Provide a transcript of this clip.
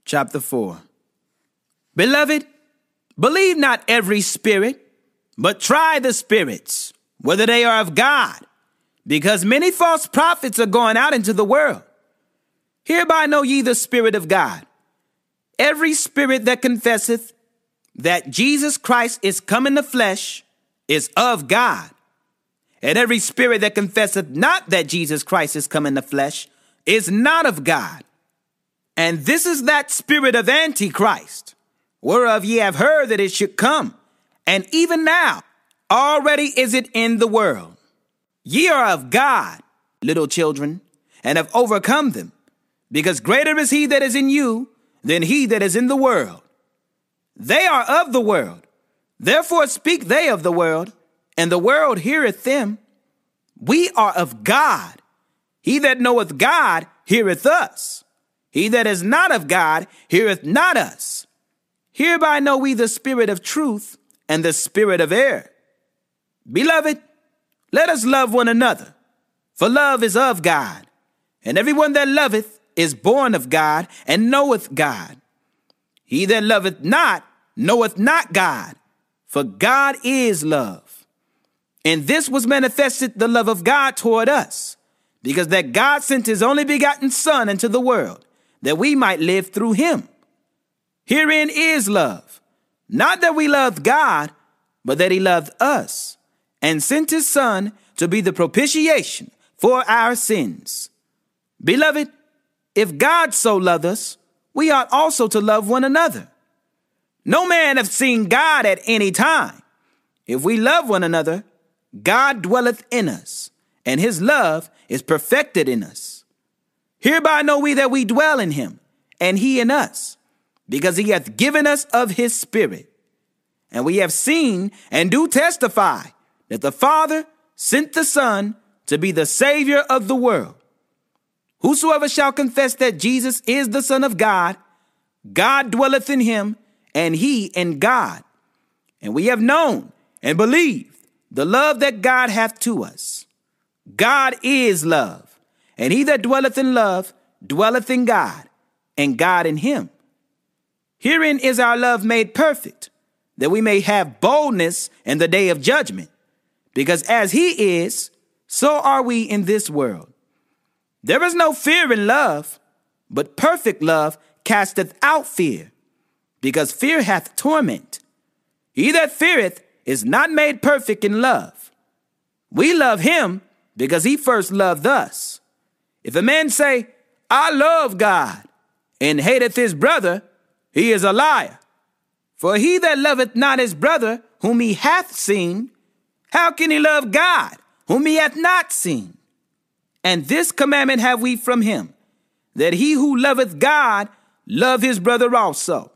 chapter 4. Beloved, believe not every spirit, but try the spirits, whether they are of God, because many false prophets are going out into the world. Hereby know ye the Spirit of God. Every spirit that confesseth that Jesus Christ is come in the flesh is of God. And every spirit that confesseth not that Jesus Christ is come in the flesh is not of God. And this is that spirit of Antichrist, whereof ye have heard that it should come, and even now already is it in the world. Ye are of God, little children, and have overcome them, because greater is he that is in you than he that is in the world. They are of the world, therefore speak they of the world, and the world heareth them. We are of God. He that knoweth God heareth us. He that is not of God heareth not us. Hereby know we the spirit of truth and the spirit of error. Beloved, let us love one another, for love is of God. And everyone that loveth is born of God and knoweth God. He that loveth not knoweth not God, for God is love. And this was manifested the love of God toward us, because that God sent his only begotten Son into the world, that we might live through him. Herein is love, not that we loved God, but that he loved us, and sent his Son to be the propitiation for our sins. Beloved, if God so loved us, we ought also to love one another. No man hath seen God at any time. If we love one another, God dwelleth in us, and his love is perfected in us. Hereby know we that we dwell in him, and he in us, because he hath given us of his Spirit. And we have seen and do testify that the Father sent the Son to be the Savior of the world. Whosoever shall confess that Jesus is the Son of God, God dwelleth in him, and he in God. And we have known and believed the love that God hath to us. God is love, and he that dwelleth in love dwelleth in God, and God in him. Herein is our love made perfect, that we may have boldness in the day of judgment. Because as he is, so are we in this world. There is no fear in love, but perfect love casteth out fear, because fear hath torment. He that feareth is not made perfect in love. We love him because he first loved us. If a man say, I love God, and hateth his brother, he is a liar. For he that loveth not his brother whom he hath seen, how can he love God whom he hath not seen? And this commandment have we from him, that he who loveth God love his brother also.